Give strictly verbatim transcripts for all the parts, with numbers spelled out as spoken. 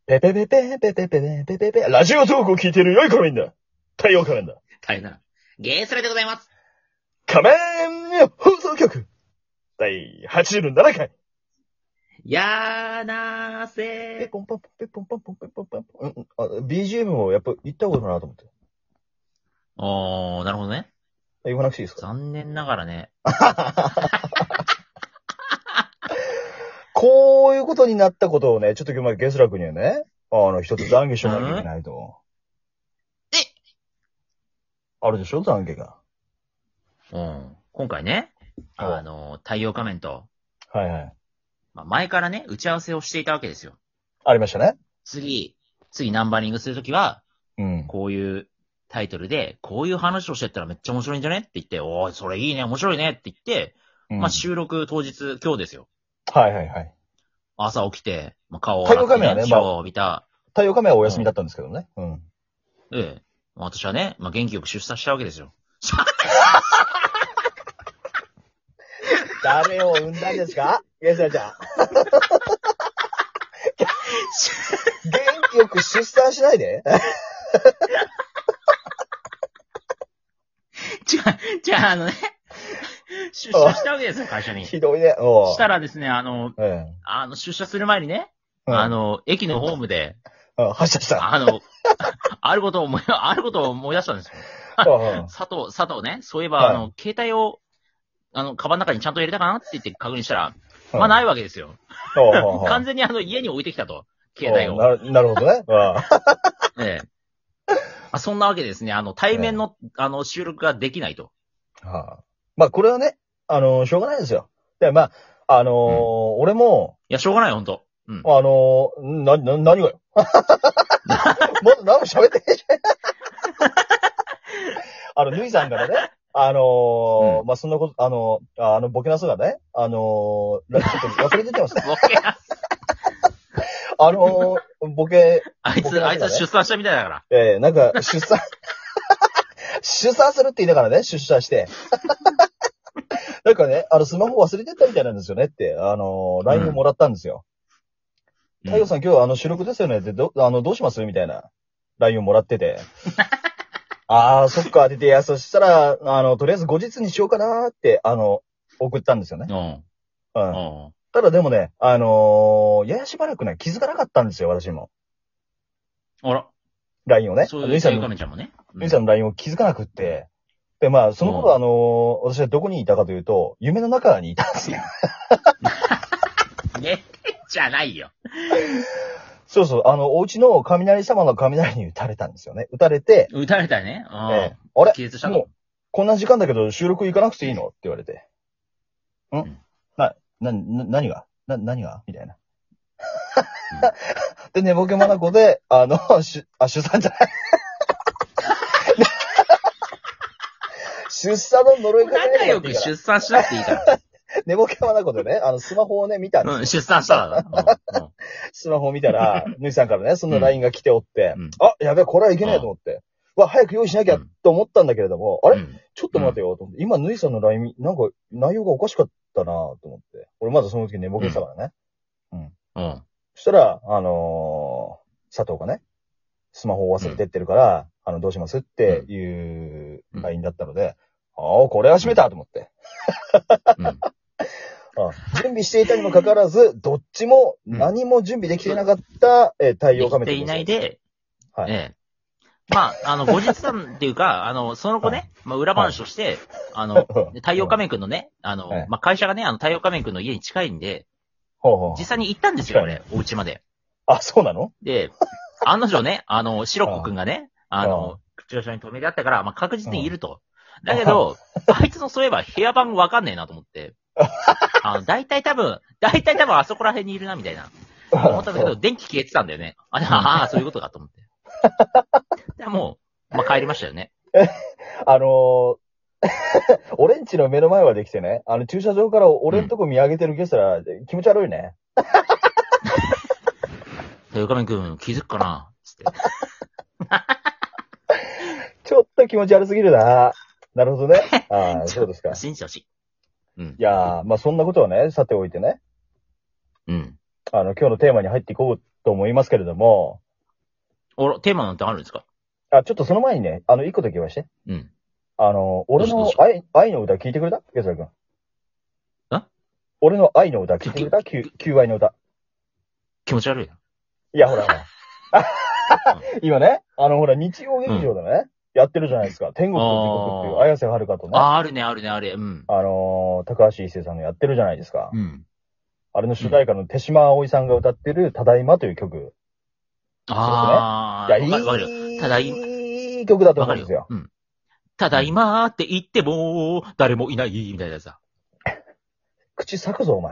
ペペペペペペペペペペペラジオトークを聞いている良い子のみんな。太陽仮面だ。 大変だ。ゲースレでございます。 仮面放送局第はちじゅうななかい。 やーなーせー。 ペポンポンポンペポンポンポンペポンポンポン。うん、あ、ビージーエム もやっぱ言ったことかなと思って。 おー、なるほどね。 言わなくていいですか？ 残念ながらね。 こういうことになったことをね、ちょっと今日までゲスラ君にはね、あの、一つ懺悔しとかなきゃいけないと。 えあるでしょ懺悔が。 うん。今回ね、あの、太陽仮面と、 はいはい。 まあ、前からね、打ち合わせをしていたわけですよ。 ありましたね。 次、次ナンバリングするときは、 うん。 こういうタイトルで、こういう話をしてったらめっちゃ面白いんじゃねって言って、おー、それいいね、面白いねって言って、 うん、 まあ、収録当日、今日ですよ。 はいはいはい。 朝起きて、まあ、顔を洗って、 太陽仮面はねシャワーを浴びた。 太陽仮面はお休みだったんですけどね。うん。 ええ。私はね、まあ、元気よく出産したわけですよ。 誰を産んだんですかゲスラちゃん。元気よく出産しないで。 じゃあ、じゃあ、あのね、出社したわけですよ、会社に。 ひどいね。おうしたらですね、あの、 うん。 あの、出社する前にね、 うんあの、駅のホームで、 うん、発射した。 あの、あることを思い、あることを思い出したんですよ。 うん佐藤、佐藤ね、そういえば、 はいあの、携帯を、あの、カバンの中にちゃんと入れたかなって言って確認したら、 うんまあないわけですよ。 おう完全にあの、家に置いてきたと。携帯を。 なる、なるほどね。うんええ。あそんなわけでですね、あの、対面の、あの、収録ができないと。 はあ、まあ、これはね、あのー、しょうがないですよ。で、まあ、あのーうん俺も、 いや、しょうがないよ、ほんと。うん。 あのー、な、な、何がよ。まだ何も喋ってねえじゃん。あの、ぬいさんからね、あのーうんまあ、そんなこと、あのー、あの、ボケナスがね、あのー、ちょっと忘れててますね。 ボケな。 あのー、ボケ、 あいつ、あいつ出産したみたいだから。 えー、なんか、出産、出産するって言いながらね、出産して。なんかね、あの、スマホ忘れてったみたいなんですよねって、あのー、ライン をもらったんですよ。 うん太陽さん今日あの、収録ですよねって、ど、あの、どうしますみたいな、ライン をもらってて。あー、そっか、って言って、いや、そしたら、あの、とりあえず後日にしようかなーって、あの、送ったんですよね。 うん。 うん。 うん。 ただでもね、あのー、ややしばらくね、気づかなかったんですよ、私も。 あら。 ライン をね。 そういう太陽ぬいさんの、 仮面ちゃんもね。 ぬいさんの ライン を気づかなくって。で、まあ、その頃うんあのー、私はどこにいたかというと、夢の中にいたんですよ。 寝てんじゃないよ。 そうそう、あの、お家の雷様の雷に打たれたんですよね。打たれて、 撃たれたね。うん。 ええあれ気絶したのもう、こんな時間だけど収録行かなくていいのって言われて。ん、 んな、な、な、何がな、何がみたいな。で、寝ぼけまなこで、あの、し、あ、出産じゃない。出産の呪いかけ仲良く出産しなくていいから。 寝ぼけまなこでね、あの、スマホをね、見たんですよ。 うん、出産したらな。うんうんスマホを見たら、ぬいさんからね、その ライン が来ておって、 うんあ、やべえ、これはいけねえと思って。わ、早く用意しなきゃと思ったんだけれども、あれ、 うんちょっと待てよ、と思って。今、ぬいさんの ライン、なんか、内容がおかしかったなと思って。俺まだその時寝ぼけてたからね。うん。 うん。 そしたら、あのー、佐藤がね、スマホを忘れてってるから、あの、どうしますっていう ライン だったので、ああ、これは閉めたと思って。 うんあ準備していたにもかかわらず、どっちも何も準備できていなかった、えー太陽仮面できていないで、 はい。 ええ。まあ、あの、後日談っていうか、あの、その子ね、まあ、裏話として、あの、太陽仮面くんのね、あのはい、 まあ、会社がね、あの、太陽仮面くんの家に近いんで、 ほうほう実際に行ったんですよ、 近俺、お家まで。 あ、そうなので、案の定ね、あの、シロッコくんがね、あの、駐車場に止めてあったから、まあ、確実にいると。だけど、あいつのそういえば部屋番わかんねえなと思って。あの、大体多分、大体多分あそこら辺にいるな、みたいな。思ったんだけど、電気消えてたんだよね。あ、ああ、そういうことかと思って。でもう、まあ、帰りましたよね。 あのー、俺んちの目の前まで来てね、あの駐車場から俺んとこ見上げてるゲストら、気持ち悪いね。 太陽仮面くん気づくかなつって。 ちょっと気持ち悪すぎるな。なるほどね。ああ、そうですか。 信じてほしい。うん。 いやー、まあそんなことはね、さておいてね。 うん。 あの、今日のテーマに入っていこうと思いますけれども、 おら、テーマなんてあるんですか？ あ、ちょっとその前にね、あの、一個だけ言わして。 うん。 あの、俺のどうしどう愛、愛の歌聞いてくれたゲスラ君。 あ俺の愛の歌聞いてくれた ?きゅう、きゅう愛の歌。 気持ち悪いな。 いや、ほらほら。今ね、あの、ほら、日曜劇場でね、やってるじゃないですか。天国と地獄っていう、綾瀬はるかとね。 ああ、あるね、あるね、あれ。うん。 あのー、高橋一生さんがやってるじゃないですか。 うん。 あれの主題歌の手島葵さんが歌ってる、ただいまという曲。 ああ、 いや、 わかるよ。ただいま、 いい曲だと思うんですよ。 うん。ただいまーって言っても、誰もいない、みたいなさ。 口裂くぞ、お前。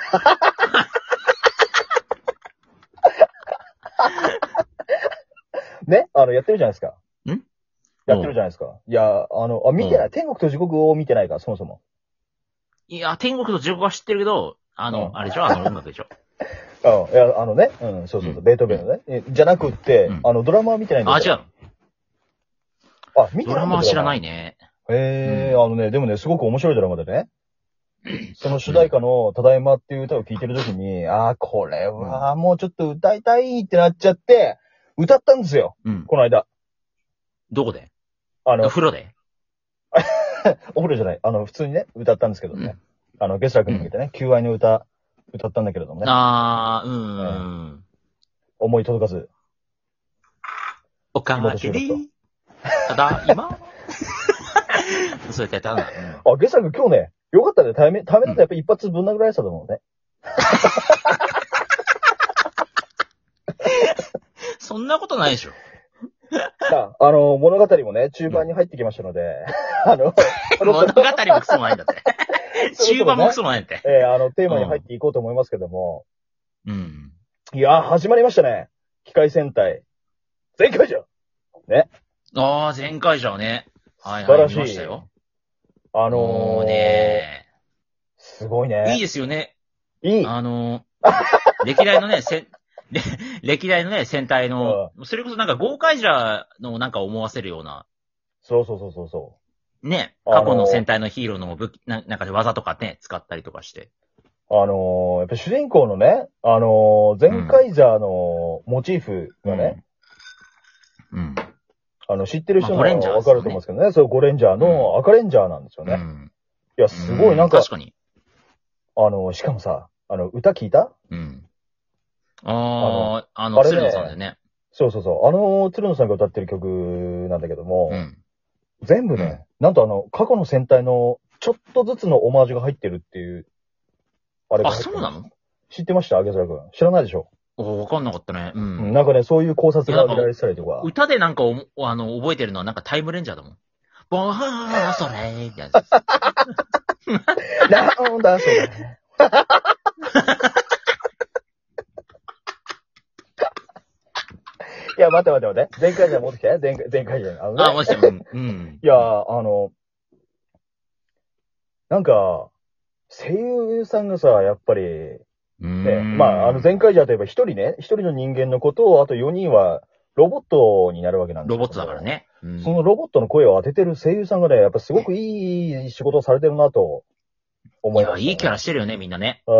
ねあの、やってるじゃないですか。 んやってるじゃないですか。いや、あの、あ、見てない。天国と地獄を見てないから、そもそも。 いや、天国と地獄は知ってるけど、あの、 うん、 あれでしょ、あの音楽でしょ。 うん、いや、あのね、うん、そうそうそう、ベートーベンのね。えじゃなくって、 うん、 あの、ドラマは見てないんあ、 ですよ。 違う。 あ、見てないんだ。 ドラマは知らないね。 へえ、うん、あのね、でもね、すごく面白いドラマでね。その主題歌の、ただいまっていう歌を聴いてるときに、ああ、これはもうちょっと歌いたいってなっちゃって、歌ったんですよ。 うん。 この間。 どこで？ あの、 お風呂でお風呂じゃない。あの、普通にね、歌ったんですけどね。うん、あの、ゲスラ君に向けてね、求愛の歌、歌ったんだけれどもね。 あー、うん、うん。 思い届かず。 おかけり、ただいま。そうやってやったんだ。 うん、あ、ゲスラ君今日ね、よかったね。ため、ためだとやっぱ一発ぶん殴られてたと思うね。 そんなことないでしょ。 さあ、あの、物語もね、中盤に入ってきましたので、うん、あの、 物語もクソもないんだって。中盤もクソもないんだって。 えー、あの、テーマに入っていこうと思いますけども。 うん。 いやー、始まりましたね。機械戦隊。全開じゃんね。 ああ、全開じゃんね。はい、 素晴らしい。 見ましたよ。 あのー、 もうねすごいね。 いいですよね。 いい。 あのー、歴代のね、せ、歴代のね、戦隊の、うん、それこそなんか豪快者のなんか思わせるような。 そうそうそうそうそう。 ね、過去の戦隊のヒーローの武器、ななんか技とかね、使ったりとかして。 あのー、やっぱ主人公のね、あのー、ゼンカイザーのモチーフがね、 うん。うん、 あの、知ってる人ならわかると思うんですけどね、そう、ゴレンジャーの赤レンジャーなんですよね。うん、いや、すごいなんか、 確かに。 あの、しかもさ、あの、歌聞いた？ うん。ああ、あの、鶴野さんだよね。 そうそうそう。あの、鶴野さんが歌ってる曲なんだけども、 うん、 全部ね、うん、なんとあの、過去の戦隊のちょっとずつのオマージュが入ってるっていう、 あれが入ってる。あ、そうなの？ 知ってました？あげずらくん。知らないでしょ？ おわかんなかったね。うん。 なんかね、そういう考察が見られてたりとか。 歌でなんかお、あの、覚えてるのはなんかタイムレンジャーだもん。ボーそれーみたいな。 なんだそれ。いや、待って待って待って。前回じゃ持ってきて。前回、前回じゃあのね。 あ、もしも、うん。 いや、あの、なんか、声優さんがさ、やっぱり、ね、まあ、あの、前回じゃといえば一人ね、一人の人間のことを、あとよにんはロボットになるわけなんですよ。 ロボットだからね。 うん、そのロボットの声を当ててる声優さんがね、やっぱすごくいい仕事をされてるなと思います、ね。 いや、いいキャラしてるよね、みんなね。 うん。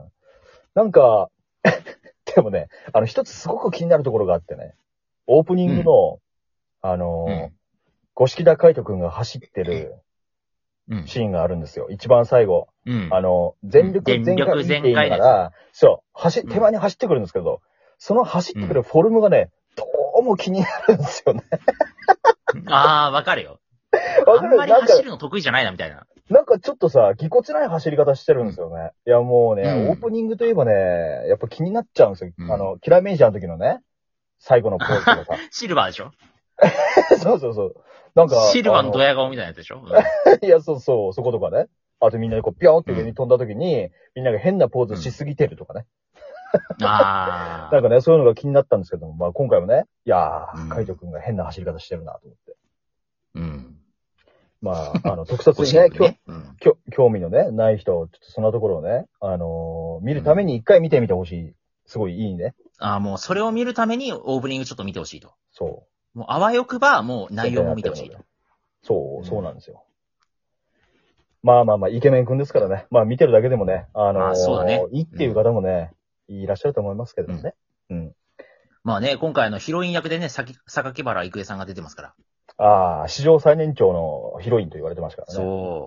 なんか、でもね、あの、一つすごく気になるところがあってね、オープニングの、うん、あの、うん、五色田海斗くんが走ってるシーンがあるんですよ。うん、一番最後。うん、あの、全力全開って言いながら、そう、走、手前に走ってくるんですけど、その走ってくるフォルムがね、どうも気になるんですよね。 ああ、わかるよ。あんまり走るの得意じゃないな、みたいな。 なんかちょっとさ、ぎこちない走り方してるんですよね。うん、いやもうね、うん、オープニングといえばね、やっぱ気になっちゃうんですよ。うん、あの、キラーメイジャーの時のね、最後のポーズとかさ。 シルバーでしょそうそうそう。なんか。 シルバーのドヤ顔みたいなやつでしょ、 うん、いや、そうそう、そことかね。あとみんなでこう、ぴょーって上に飛んだ時に、うん、みんなが変なポーズしすぎてるとかね。 うん、ああ。 なんかね、そういうのが気になったんですけども、まあ今回もね、いやー、カイト君が変な走り方してるなと思って。 うん。 まあ、あの、特撮にね、ねうん、興興味のね、ない人、ちょっとそんなところをね、あのー、見るために一回見てみてほしい。すごいいいね。 ああ、もうそれを見るためにオープニングちょっと見てほしいと。 そう。 もうあわよくば、もう内容も見てほしいと。 そう、そうなんですよ。うん、まあまあまあ、イケメンくんですからね。まあ見てるだけでもね、あのー、 あそうだね。 いいっていう方もね、 いらっしゃると思いますけどね。うん。うん、 まあね、今回のヒロイン役でね、さき、榊原郁恵さんが出てますから。 ああ、史上最年長のヒロインと言われてましたからね。 そう。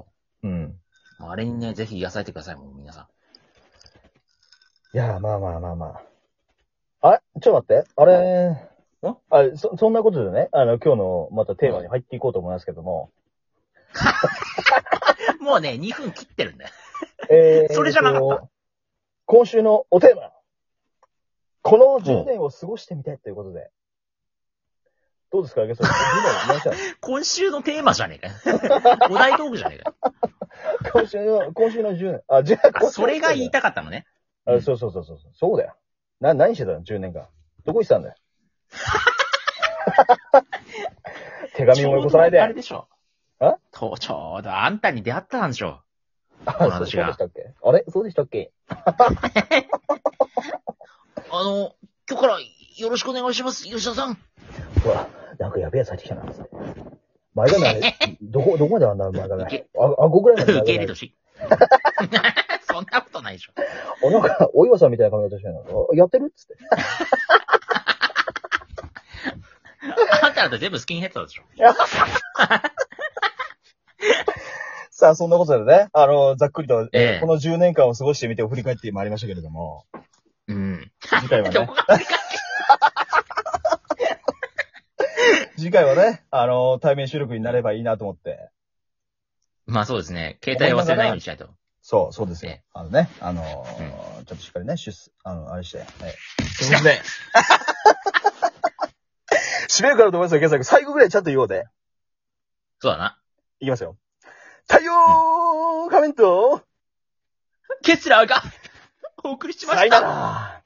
うん。 あれにね、ぜひ癒されてください、もう皆さん。 いや、まあまあまあまあ。あ、ちょっと待って。あれ、んあそ、そんなことでね、あの、今日のまたテーマに入っていこうと思いますけども。 もうね、にふん切ってるんだよ。 えー、 それじゃなかった。 今週のおテーマ。このじゅうねんを過ごしてみたいということで。どうですか、ゲスト。 今週のテーマじゃねえかよ。お題トークじゃねえかよ。 今週の、今週のじゅうねん。あ、じゅうねん。 それが言いたかったのね。 あ、そうそうそうそう。そうだよ。な、何してたの ?じゅう 年間。どこ行ってたんだよ。手紙もよこさないで。 あれでしょ。 あと、ちょうどあんたに出会ったんでしょ。 あ、この話が。そうでしたっけあれそうでしたっけあの、今日からよろしくお願いします、吉田さん。 うわ、なんかやべえやつ入ってきたな、つって。前髪あれ、どこ、どこまであんだ、前髪。あ、あごぐらいまで。 受け入れとし。そんなことないでしょ。 あ、なんか、お岩さんみたいな髪型してるの。やってるっつって。 あんただって全部スキンヘッドでしょ。 さあ、そんなことでね、あの、ざっくりと、 ええ、 このじゅうねんかんを過ごしてみて振り返ってまいりましたけれども。 うん。 次回はね。 どこが振り返って次回はね、あの、対面収録になればいいなと思って。 まあそうですね。携帯を忘れないようにしないと。 そう、そうですよ。 ええ、 あのね、あのーうん、ちょっとしっかりね、出、あの、あれして。はい。ということで。締めるからと思いますよ、ケンさん。最後ぐらいちゃんと言おうで。 そうだな。 いきますよ。太陽仮面と、 ケスラーがお送りしました。 さよなら。